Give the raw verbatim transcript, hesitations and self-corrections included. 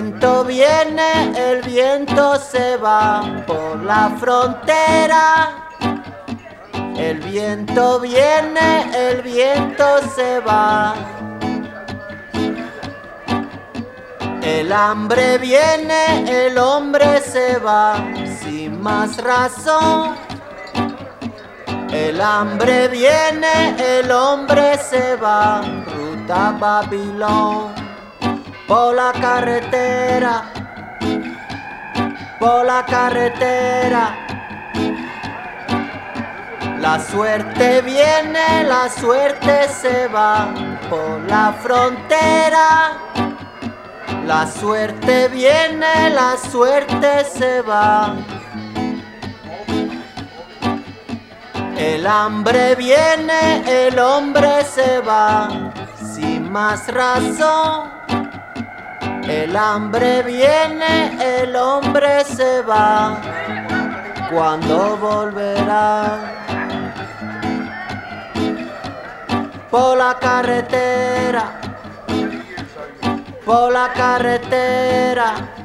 viento viene, el viento se va por la frontera. El viento viene, el viento se va. El hambre viene, el hombre se va, sin más razón. El hambre viene, el hombre se va, ruta Babilón. Por la carretera, por la carretera. La suerte viene, la suerte se va, por la frontera. La suerte viene, la suerte se va. El hambre viene, el hombre se va, sin más razón. El hambre viene, el hombre se va. ¿Cuándo volverá? Por la carretera, por la carretera.